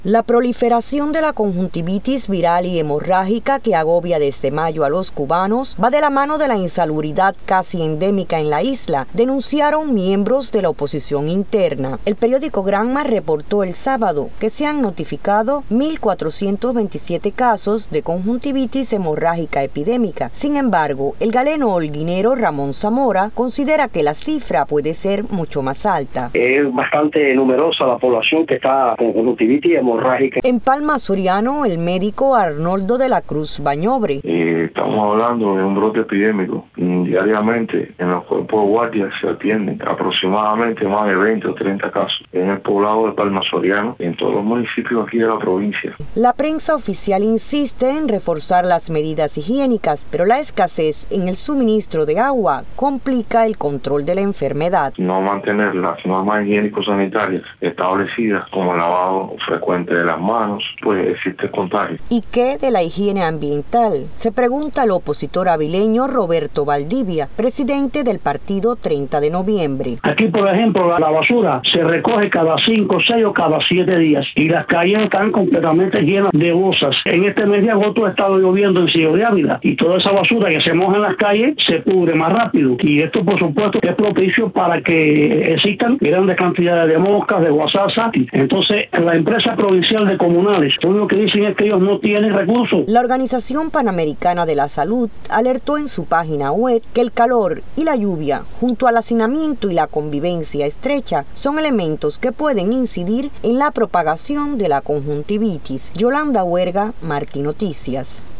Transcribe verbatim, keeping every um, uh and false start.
La proliferación de la conjuntivitis viral y hemorrágica que agobia desde mayo a los cubanos va de la mano de la insalubridad casi endémica en la isla, denunciaron miembros de la oposición interna. El periódico Granma reportó el sábado que se han notificado mil cuatrocientos veintisiete casos de conjuntivitis hemorrágica epidémica. Sin embargo, el galeno holguinero Ramón Zamora considera que la cifra puede ser mucho más alta. Es bastante numerosa la población que está con conjuntivitis hemorrágica. En Palma Soriano, el médico Arnoldo de la Cruz Bañobre. Eh, estamos hablando de un brote epidémico. Diariamente en los cuerpos de guardia se atienden aproximadamente más de veinte o treinta casos en el poblado de Palma Soriano y en todos los municipios aquí de la provincia. La prensa oficial insiste en reforzar las medidas higiénicas, pero la escasez en el suministro de agua complica el control de la enfermedad. No mantener las normas higiénico-sanitarias establecidas como el lavado frecuente de las manos, pues existe contagio. ¿Y qué de la higiene ambiental? Se pregunta el opositor avileño Roberto Valdivia, presidente del partido treinta de noviembre. Aquí, por ejemplo, la basura se recoge cada cinco, seis o cada siete días y las calles están completamente llenas de bolsas. En este mes de agosto ha estado lloviendo en Ciego de Ávila y toda esa basura que se moja en las calles se pudre más rápido. Y esto, por supuesto, es propicio para que existan grandes cantidades de moscas, de guasasa. Entonces, la empresa provincial de comunales, lo único que dicen es que ellos no tienen recursos. La Organización Panamericana de la Salud alertó en su página web que el calor y la lluvia, junto al hacinamiento y la convivencia estrecha, son elementos que pueden incidir en la propagación de la conjuntivitis. Yolanda Huerga, Martí Noticias.